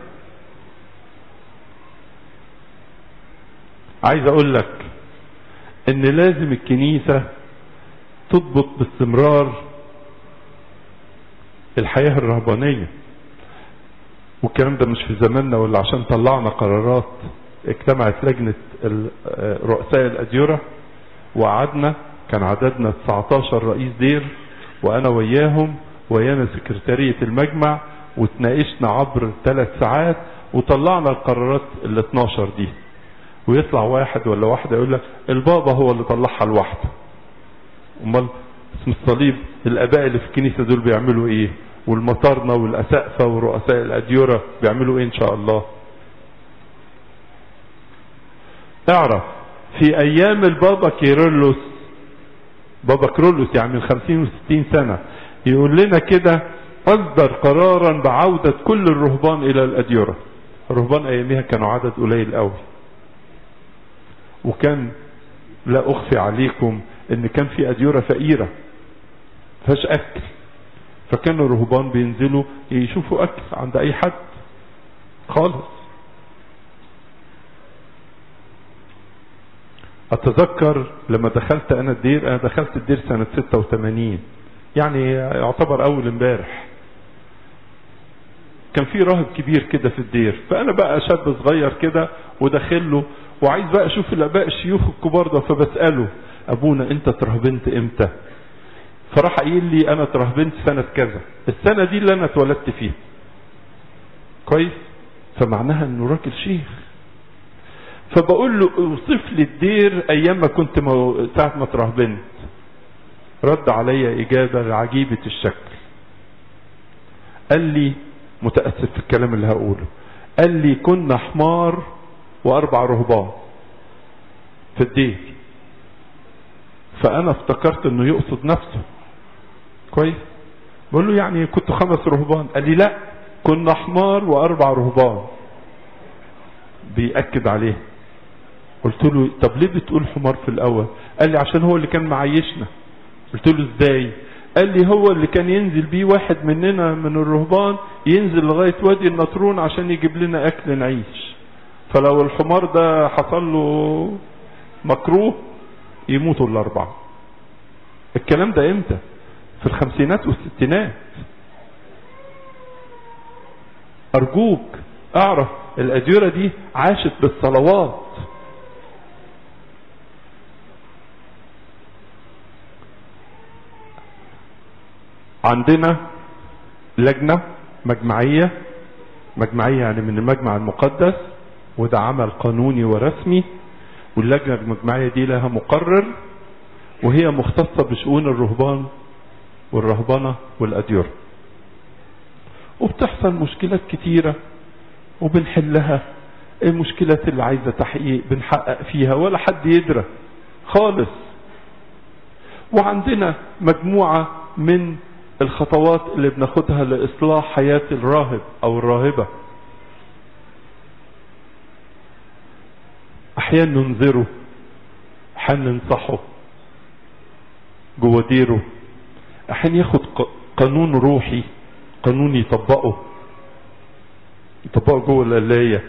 عايز اقول لك ان لازم الكنيسة تضبط باستمرار الحياة الرهبانية. والكلام ده مش في زماننا ولا عشان طلعنا قرارات. اجتمعت لجنة رؤساء الأديرة وقعدنا، كان عددنا تسعتاشر رئيس دير وانا وياهم، ويانا سكرتارية المجمع، وتناقشنا عبر ثلاث ساعات وطلعنا القرارات ال اتناشر دي. ويطلع واحد ولا واحدة يقول لك البابا هو اللي طلعها لوحده. امال اسم الصليب الاباء اللي في الكنيسة دول بيعملوا ايه؟ والمطارنة والاسقفة ورؤساء الاديرة بيعملوا ايه ان شاء الله؟ اعرف في ايام البابا كيرلس، بابا كيرلس يعني من خمسين وستين سنة، يقول لنا كده اصدر قرارا بعودة كل الرهبان الى الاديرة. الرهبان ايامها كانوا عدد قليل قوي، وكان لا اخفي عليكم ان كان في اديرة فقيرة فيهاش اكل، فكانوا الرهبان بينزلوا يشوفوا اكل عند اي حد خالص. اتذكر لما دخلت انا الدير، انا دخلت الدير سنة ستة وثمانين، يعني يعتبر اول امبارح. كان في راهب كبير كده في الدير، فانا بقى شاب صغير كده وداخله وعايز بقى اشوف الاباء الشيوخ الكبار ده، فبسأله ابونا انت ترهبنت امتى؟ فراح قايل لي انا ترهبنت سنة كذا، السنة دي اللي انا اتولدت فيها. كويس؟ فمعناها انه راجل شيخ. فبقول له اوصف لي الدير ايام ما كنت مو... ساعة ما ترهبنت. رد علي اجابة عجيبة الشكل. قال لي، متأسف في الكلام اللي هقوله، قال لي كنا حمار واربع رهبان في الدير. فانا افتكرت انه يقصد نفسه. كويس؟ بقول له يعني كنت خمس رهبان؟ قال لي لا، كنا حمار واربع رهبان. بيأكد عليه. قلت له طب ليه بتقول حمار في الاول؟ قال لي عشان هو اللي كان معيشنا. قلت له ازاي؟ قال لي هو اللي كان ينزل بيه واحد مننا من الرهبان، ينزل لغاية وادي النطرون عشان يجيب لنا اكل نعيش، فلو الحمار ده حصل له مكروه يموتوا الاربعة. الكلام ده امتى؟ في الخمسينات والستينات. ارجوك اعرف الاديرة دي عاشت بالصلوات. عندنا لجنة مجمعية، مجمعية يعني من المجمع المقدس، وده عمل قانوني ورسمي. واللجنة المجمعية دي لها مقرر، وهي مختصة بشؤون الرهبان والرهبنة والأديرة. وبتحصل مشكلات كتيرة وبنحلها. المشكلات اللي عايزة تحقيق بنحقق فيها ولا حد يدرى خالص. وعندنا مجموعة من الخطوات اللي بناخدها لإصلاح حياة الراهب أو الراهبة. أحيانا ننذره، أحيانا ننصحه جوه ديره، أحيانا ياخد قانون روحي، قانون يطبقه يطبقه جوه القلاية.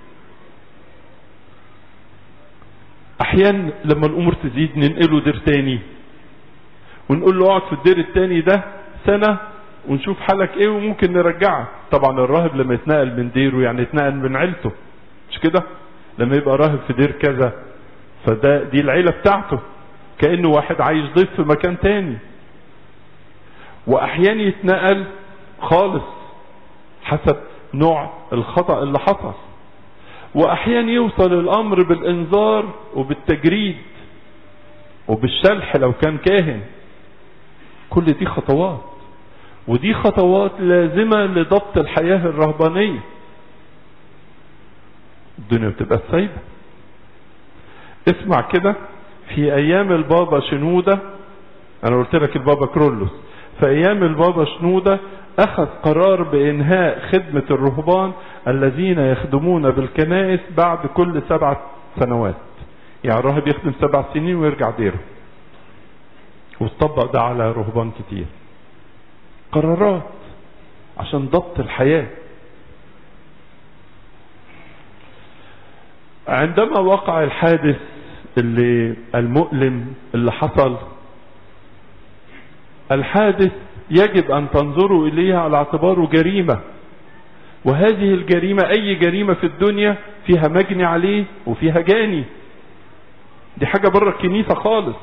أحيانا لما الأمور تزيد ننقله دير تاني ونقول له اقعد في الدير التاني ده سنة ونشوف حالك ايه وممكن نرجعك. طبعا الراهب لما يتنقل من ديره يعني يتنقل من عيلته، مش كده؟ لما يبقى راهب في دير كذا فده دي العيلة بتاعته، كأنه واحد عايش ضيف في مكان تاني. واحيانا يتنقل خالص حسب نوع الخطأ اللي حصل. واحيانا يوصل الامر بالانذار وبالتجريد وبالشلح لو كان كاهن. كل دي خطوات، ودي خطوات لازمة لضبط الحياة الرهبانية. الدنيا بتبقى سايبة. اسمع كده، في ايام البابا شنودة، انا قلت لك البابا كرولوس، في ايام البابا شنودة اخذ قرار بانهاء خدمة الرهبان الذين يخدمون بالكنائس بعد كل سبعة سنوات. يعني الراهب يخدم سبع سنين ويرجع ديره. وتطبق ده على رهبان كتير. قرارات عشان ضبط الحياة. عندما وقع الحادث اللي المؤلم اللي حصل، الحادث يجب ان تنظروا اليها على اعتباره جريمة. وهذه الجريمة اي جريمة في الدنيا فيها مجني عليه وفيها جاني. دي حاجة بره الكنيسة خالص.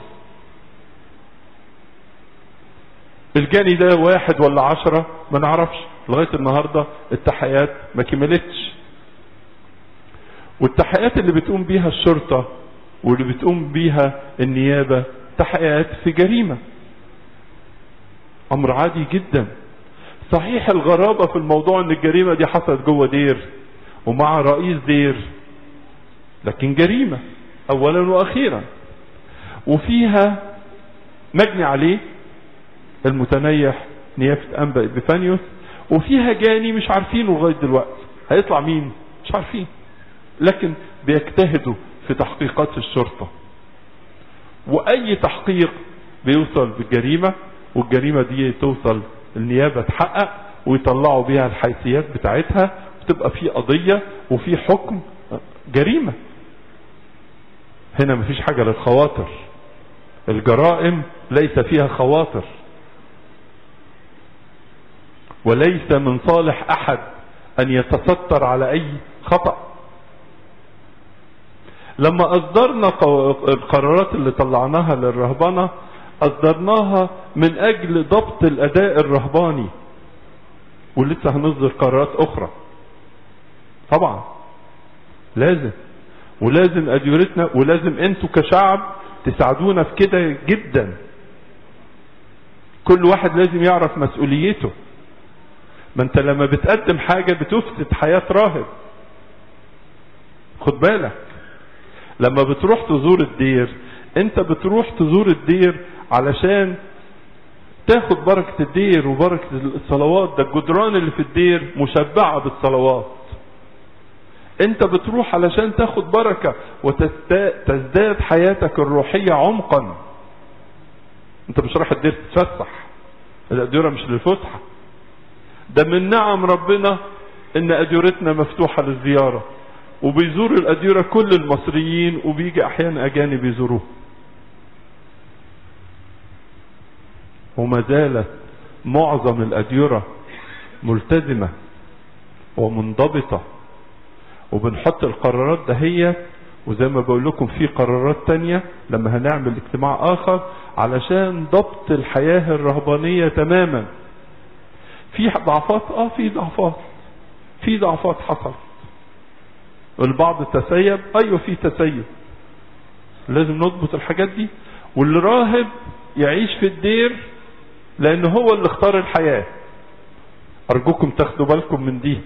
الجاني ده واحد ولا عشرة ما نعرفش، لغاية النهاردة التحقيقات ما كملتش. والتحقيقات اللي بتقوم بيها الشرطة واللي بتقوم بيها النيابة تحقيقات في جريمة. امر عادي جدا. صحيح الغرابة في الموضوع ان الجريمة دي حصلت جوه دير ومع رئيس دير، لكن جريمة اولا واخيرا، وفيها مجني عليه المتنيح نيافة أنبا إبيفانيوس، وفيها جاني مش عارفينه لغاية دلوقتي هيطلع مين مش عارفين، لكن بيجتهدوا في تحقيقات الشرطة، وأي تحقيق بيوصل بالجريمة، والجريمة دي توصل النيابة تحقق ويطلعوا بيها الحيثيات بتاعتها، وتبقى في قضية وفي حكم جريمة. هنا مفيش حاجة للخواطر، الجرائم ليس فيها خواطر، وليس من صالح أحد أن يتستر على أي خطأ. لما أصدرنا القرارات اللي طلعناها للرهبنة أصدرناها من أجل ضبط الأداء الرهباني، ولسه هنصدر قرارات أخرى طبعا لازم، ولازم أديرتنا ولازم أنتوا كشعب تساعدونا في كده جدا. كل واحد لازم يعرف مسؤوليته، ما انت لما بتقدم حاجة بتفسد حياة راهب. خد بالك لما بتروح تزور الدير، انت بتروح تزور الدير علشان تاخد بركة الدير وبركة الصلوات، ده الجدران اللي في الدير مشبعة بالصلوات. انت بتروح علشان تاخد بركة وتزداد حياتك الروحية عمقا. انت مش رايح الدير تتفسح، الأديرة مش للفسحة، ده من نعم ربنا ان أديرتنا مفتوحة للزيارة، وبيزور الأديرة كل المصريين، وبيجي احيانا اجانب يزوروه. وما زالت معظم الأديرة ملتزمة ومنضبطة، وبنحط القرارات دهية، وزي ما بقول لكم في قرارات تانية لما هنعمل اجتماع آخر علشان ضبط الحياة الرهبانية تماما. في ضعفات اه في ضعفات في ضعفات حصلت، البعض تسيب، ايوه في تسيب، لازم نضبط الحاجات دي. واللي راهب يعيش في الدير لان هو اللي اختار الحياة، ارجوكم تاخدوا بالكم من دي.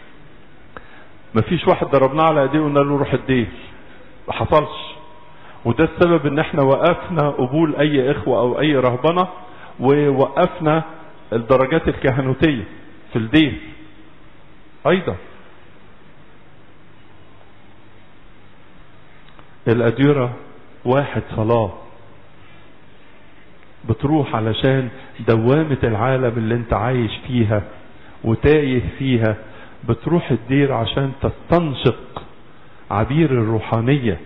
مفيش واحد ضربناه على ايديه وقلنا له روح الدير، ما حصلش. وده السبب ان احنا وقفنا قبول اي اخوة او اي رهبنة، ووقفنا الدرجات الكهنوتية في الدير ايضا. الأديرة واحد صلاة، بتروح علشان دوامة العالم اللي انت عايش فيها وتايه فيها، بتروح الدير عشان تستنشق عبير الروحانية.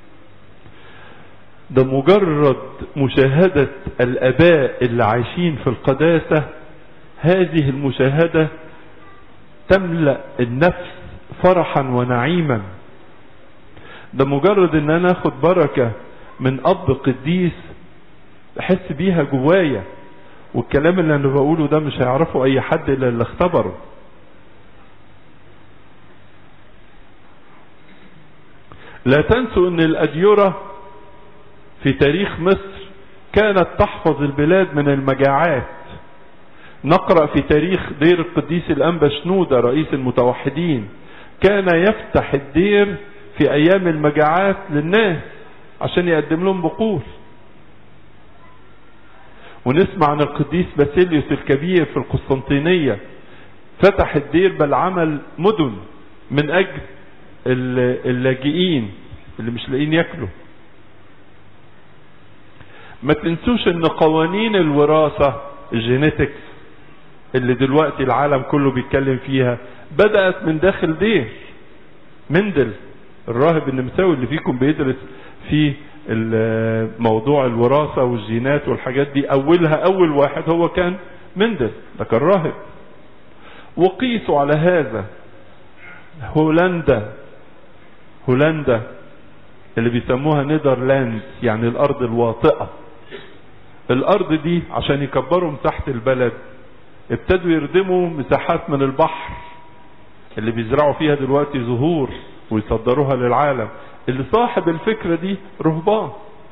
ده مجرد مشاهدة الآباء اللي عايشين في القداسة، هذه المشاهدة تملأ النفس فرحا ونعيما. ده مجرد ان انا اخد بركة من اب قديس احس بيها جوايا، والكلام اللي انا بقوله ده مش هيعرفه اي حد الا اللي اختبره. لا تنسوا ان الأديرة في تاريخ مصر كانت تحفظ البلاد من المجاعات. نقرأ في تاريخ دير القديس الأنبا شنودة رئيس المتوحدين، كان يفتح الدير في ايام المجاعات للناس عشان يقدم لهم بقول. ونسمع عن القديس باسيليوس الكبير في القسطنطينية، فتح الدير بل عمل مدن من اجل اللاجئين اللي مش لاقيين ياكلوا. ما تنسوش ان قوانين الوراثة الجينيتكس اللي دلوقتي العالم كله بيتكلم فيها بدأت من داخل دير. مندل الراهب النمساوي اللي فيكم بيدرس في موضوع الوراثة والجينات والحاجات دي، اولها اول واحد هو كان مندل، ده كان راهب. وقيسوا على هذا هولندا، هولندا اللي بيسموها نيدرلاند يعني الارض الواطئة. الارض دي عشان يكبروا مساحة البلد ابتدوا يردموا مساحات من البحر اللي بيزرعوا فيها دلوقتي زهور ويصدروها للعالم. اللي صاحب الفكرة دي رهبان.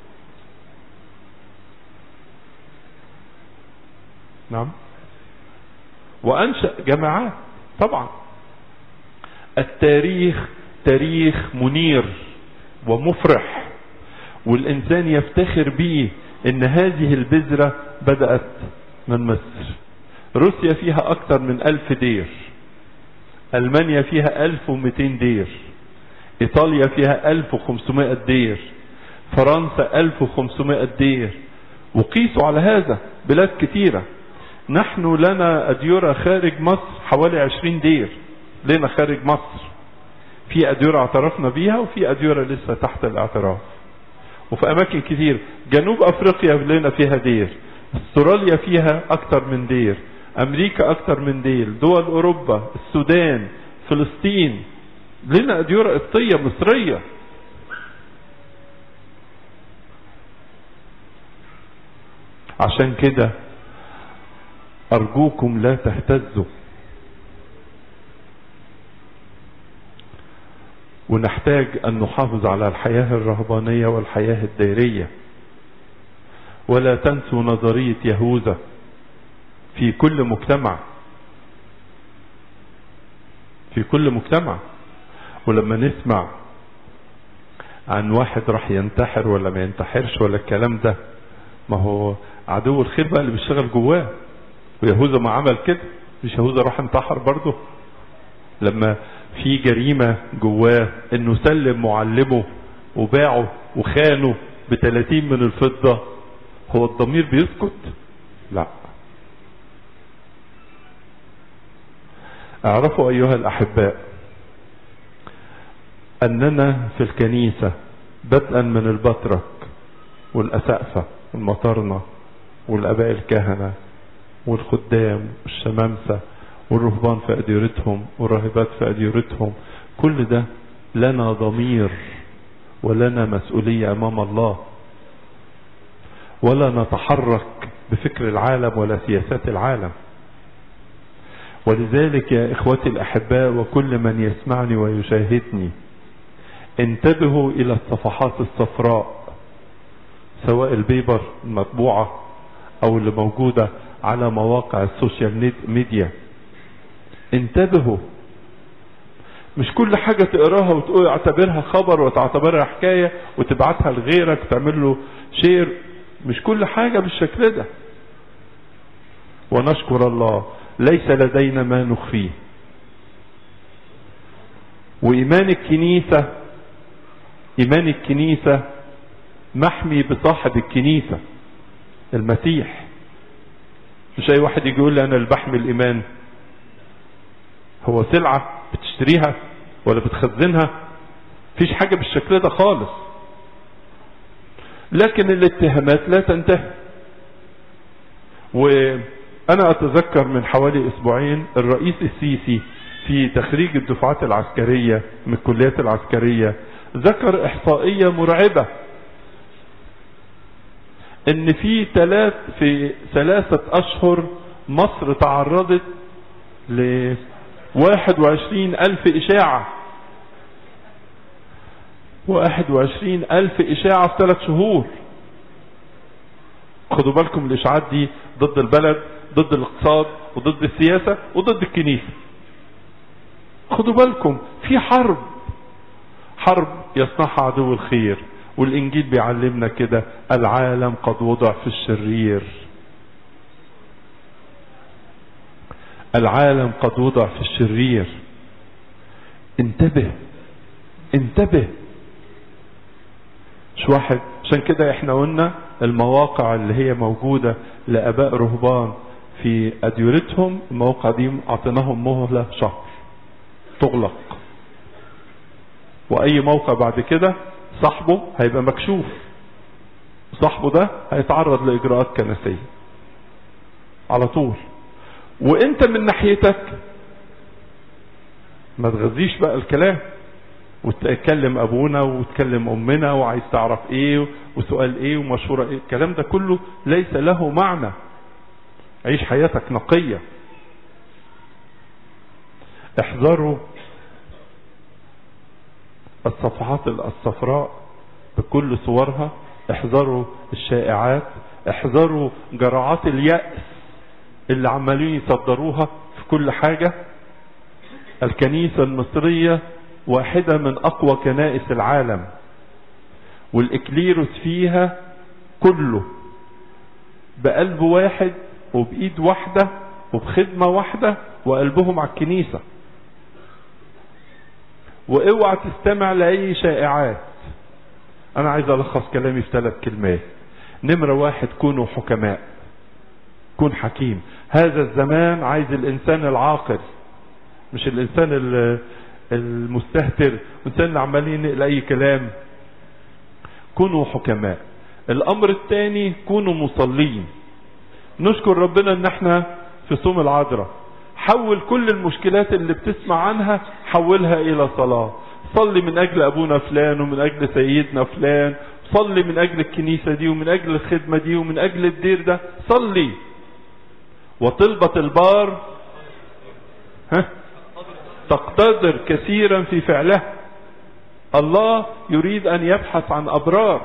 نعم. وانشأ جماعات. طبعا التاريخ تاريخ منير ومفرح، والإنسان يفتخر به إن هذه البذرة بدأت من مصر. روسيا فيها اكتر من ألف دير، ألمانيا فيها ألف ومئتين دير، ايطاليا فيها ألف وخمسمائة دير، فرنسا ألف وخمسمائة دير، وقيسوا على هذا بلاد كتيرة. نحن لنا أديرة خارج مصر حوالي عشرين دير لنا خارج مصر، في أديرة اعترفنا بيها وفي أديرة لسه تحت الاعتراف، وفي أماكن كتير. جنوب أفريقيا لنا فيها دير، استراليا فيها أكتر من دير، أمريكا أكتر من دير، دول أوروبا، السودان، فلسطين، لنا أديرة قبطية مصرية. عشان كده أرجوكم لا تهتزوا، ونحتاج أن نحافظ على الحياة الرهبانية والحياة الديرية. ولا تنسوا نظرية يهوذا في كل مجتمع، في كل مجتمع. ولما نسمع عن واحد راح ينتحر ولا ما ينتحرش ولا الكلام ده، ما هو عدو الخير بقى اللي بيشتغل جواه. ويهوذا ما عمل كده، مش يهوذا راح انتحر برضه لما في جريمة جواه انه سلم معلمه وباعه وخانه بثلاثين من الفضة؟ هو الضمير بيسكت؟ لا. اعرفوا ايها الاحباء اننا في الكنيسة بدءا من البطرك والاسقفة والمطارنة والاباء الكهنة والخدام والشمامسة والرهبان في أديرتهم والراهبات في أديرتهم، كل ده لنا ضمير ولنا مسؤولية أمام الله، ولا نتحرك بفكر العالم ولا سياسات العالم. ولذلك يا إخوتي الأحباء وكل من يسمعني ويشاهدني، انتبهوا إلى الصفحات الصفراء، سواء البيبر المطبوعة أو اللي موجودة على مواقع السوشيال ميديا. انتبهوا، مش كل حاجة تقراها وتقول اعتبرها خبر وتعتبرها حكاية وتبعتها لغيرك تعمل له شير. مش كل حاجة بالشكل ده. ونشكر الله ليس لدينا ما نخفيه. وإيمان الكنيسة، إيمان الكنيسة محمي بصاحب الكنيسة المسيح. مش أي واحد يجي يقول لي أنا اللي بحمي الإيمان. هو سلعة بتشتريها ولا بتخزنها؟ فيش حاجة بالشكل ده خالص. لكن الاتهامات لا تنتهي. وأنا أتذكر من حوالي أسبوعين الرئيس السيسي في تخريج الدفعات العسكرية من الكليات العسكرية ذكر إحصائية مرعبة، إن في ثلاث في ثلاثة أشهر مصر تعرضت ل واحد وعشرين ألف إشاعة، واحد وعشرين ألف إشاعة في ثلاث شهور. خدوا بالكم الإشاعات دي ضد البلد، ضد الاقتصاد، وضد السياسة، وضد الكنيسة. خدوا بالكم في حرب، حرب يصنعها عدو الخير. والإنجيل بيعلمنا كده، العالم قد وضع في الشرير. العالم قد وضع في الشرير. انتبه انتبه. مش واحد. عشان كده احنا قلنا المواقع اللي هي موجودة لآباء رهبان في أديرتهم، المواقع دي اعطيناهم مهلة شهر تغلق، وأي موقع بعد كده صاحبه هيبقى مكشوف، صاحبه ده هيتعرض لإجراءات كنسية على طول. وانت من ناحيتك ما تغذيش بقى الكلام وتكلم ابونا وتكلم امنا وعايز تعرف ايه وسؤال ايه ومشورة ايه. الكلام ده كله ليس له معنى. عيش حياتك نقية. احذروا الصفحات الصفراء بكل صورها، احذروا الشائعات، احذروا جرعات اليأس اللي عمالين يصدروها في كل حاجة. الكنيسة المصرية واحدة من أقوى كنائس العالم، والإكليروس فيها كله بقلب واحد وبإيد واحدة وبخدمة واحدة وقلبهم على الكنيسة. واوعى تستمع لأي شائعات. انا عايز الخص كلامي في ثلاث كلمات. نمرة واحد، كونوا حكماء. كون حكيم. هذا الزمان عايز الانسان العاقل، مش الانسان المستهتر، الانسان اللي عمالين ينقل اي كلام. كونوا حكماء. الامر الثاني، كونوا مصلين. نشكر ربنا ان احنا في صوم العذراء حول كل المشكلات اللي بتسمع عنها، حولها الى صلاة. صلي من اجل ابونا فلان ومن اجل سيدنا فلان، صلي من اجل الكنيسة دي ومن اجل الخدمة دي ومن اجل الدير ده. صلي. وطلبة البار ها تقتدر كثيرا في فعلها. الله يريد ان يبحث عن ابرار.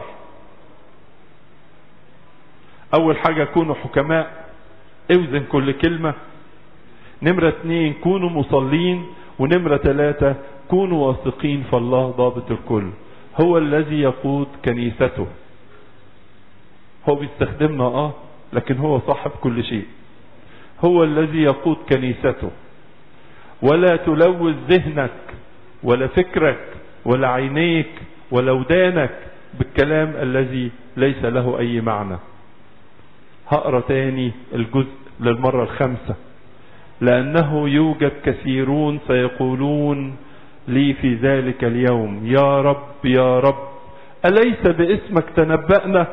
اول حاجة كونوا حكماء، اوزن كل كلمة. نمرة اتنين، كونوا مصلين. ونمرة ثلاثة، كونوا واثقين فالله ضابط الكل. هو الذي يقود كنيسته. هو بيستخدمنا اه لكن هو صاحب كل شيء. هو الذي يقود كنيسته. ولا تلوث ذهنك ولا فكرك ولا عينيك ولا ودانك بالكلام الذي ليس له اي معنى. هقرا تاني الجزء للمرة الخامسة. لأنه يوجد كثيرون سيقولون لي في ذلك اليوم يا رب يا رب أليس باسمك تنبأنا؟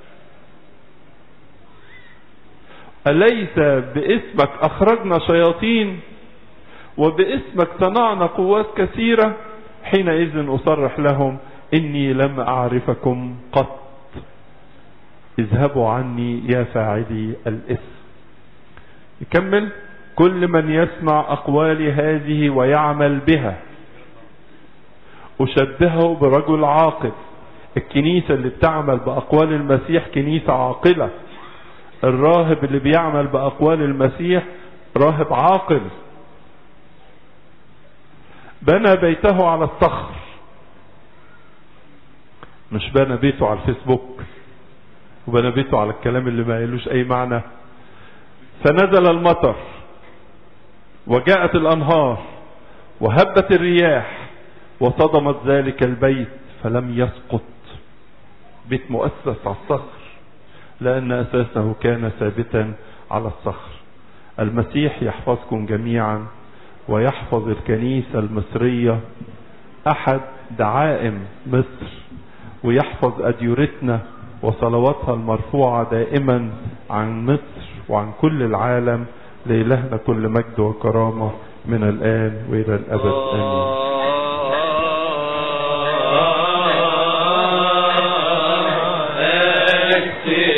أليس باسمك أخرجنا شياطين؟ وباسمك صنعنا قوات كثيرة؟ حينئذ أصرح لهم إني لم أعرفكم قط. اذهبوا عني يا فاعلي الإثم. يكمل: كل من يسمع أقوالي هذه ويعمل بها أشبهه برجل عاقل. الكنيسة اللي بتعمل بأقوال المسيح كنيسة عاقلة. الراهب اللي بيعمل بأقوال المسيح راهب عاقل. بنى بيته على الصخر، مش بنى بيته على الفيسبوك وبنى بيته على الكلام اللي ما يلوش أي معنى. فنزل المطر وجاءت الأنهار وهبت الرياح وصدمت ذلك البيت فلم يسقط. بيت مؤسس على الصخر لأن أساسه كان ثابتا على الصخر. المسيح يحفظكم جميعا ويحفظ الكنيسة المصرية أحد دعائم مصر، ويحفظ أديرتنا وصلواتها المرفوعة دائما عن مصر وعن كل العالم. لإلهنا كل مجد وكرامة من الآن وإلى الأبد آمين.